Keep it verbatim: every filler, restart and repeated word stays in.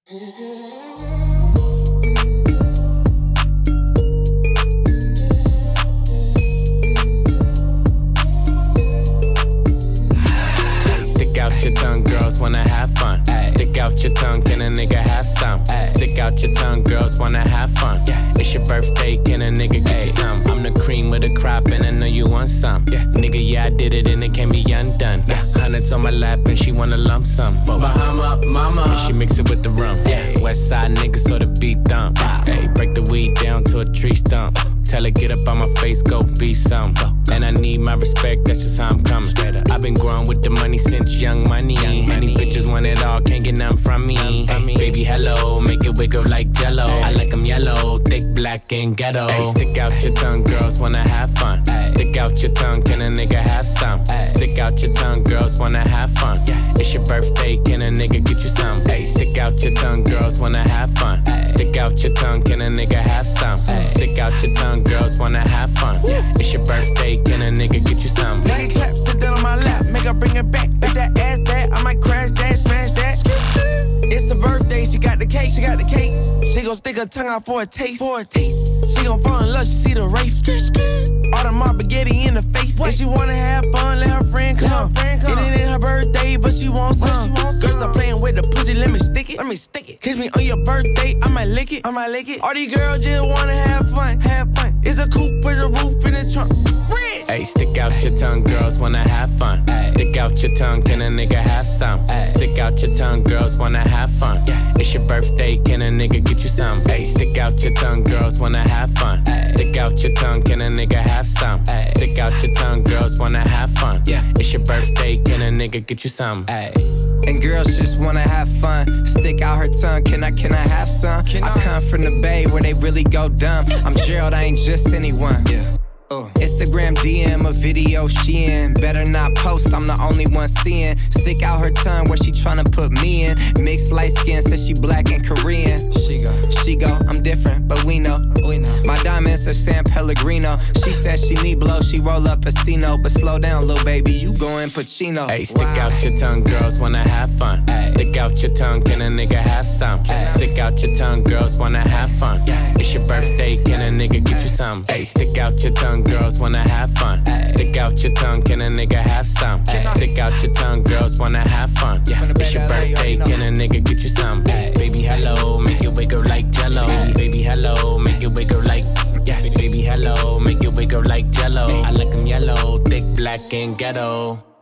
Stick out your tongue, girls wanna have fun. Ay. Stick out your tongue, can a nigga have some? Ay. Stick out your tongue, girls wanna have fun. Yeah. It's your birthday, can a nigga get you some? I'm the cream with a crop and I know you want some. Yeah. Nigga, yeah, I did it and it can't be undone. Yeah. Hundreds on my lap and she wanna lump some. Bahama, mama, and she mix it with the rum. Yeah. West side niggas so the beat dump. Hey, break the weed down to a tree stump. Tell her get up on my face, go be some. And I need my respect, that's just how I'm coming. I've been growing with the money since young money. Many bitches want it all, can't get nothing from me. Ay, baby, hello, make it wiggle like jello. I like them yellow, thick, black, and ghetto. Ay, stick out your tongue, girls wanna have fun. Ay, stick out your tongue, can a nigga have some? Ay, stick out your tongue, girls wanna have fun. Yeah. It's your birthday, can a nigga get you some? Ay, stick out your tongue, girls wanna have fun. Ay, stick out your tongue, can a nigga have some? Ay, stick out your tongue, girls wanna have fun. Yeah. It's your birthday, can a nigga get you some? Make it clap, sit down on my lap, make her bring it back. Make that ass back, I might crash that, smash that. It's the birthday, she got the cake, she got the cake. She gon' stick her tongue out for a taste, for a taste. She gon' fall in love, she see the race. All the mob spaghetti in the face. If she wanna have fun, let her friend come. Friend come. It ain't her birthday, but she wants some. Girl, stop playing with the pussy, let me stick it. Let me stick it. Kiss me on your birthday, I might lick it. I might lick it. All these girls just wanna have fun, have fun. It's a coupe with a roof in the trunk. Hey, stick out your tongue, girls wanna have fun. Ay. Stick out your tongue, can a nigga have some? Ay. Stick out your tongue, girls wanna have fun. Yeah. It's your birthday, can a nigga get you some? Ay. Stick out your tongue, girls wanna have fun. Ay. Stick out your tongue, can a nigga have some? Ay. Stick out your tongue, girls wanna have fun. Yeah. It's your birthday, can a nigga get you some? Ay. And girls just wanna have fun. Stick out her tongue, can I, can I have some? Can I, I come from the Bay where they really go dumb. I'm Gerald, I ain't just anyone. Yeah. Uh. Instagram D M a video she in. Better not post, I'm the only one seeing. Stick out her tongue where she tryna put me in. Mixed light skin, says she black and Korean. She go, she go, I'm different, but we know, we know. My diamonds are San Pellegrino. She says she need blow, she roll up a Casino. But slow down, little baby, you going Pacino. Hey, stick wow. out your tongue, girls wanna have fun. Ay. Stick out your tongue, can a nigga have some? Ay. Stick out your tongue, girls wanna have fun. Yeah. It's your birthday, can a nigga get you some? Hey, stick out your tongue, girls wanna have fun. Ay. Stick out your tongue, can a nigga have some? Ay. Stick out your tongue, girls wanna have fun. Yeah. It's your birthday, can a nigga get you some? Ay. Baby, hello, make it wiggle like jello. Ay. Baby, hello, make it wiggle like, yeah. Baby, hello, make it wiggle like jello. Ay. I like them yellow, thick, black, and ghetto.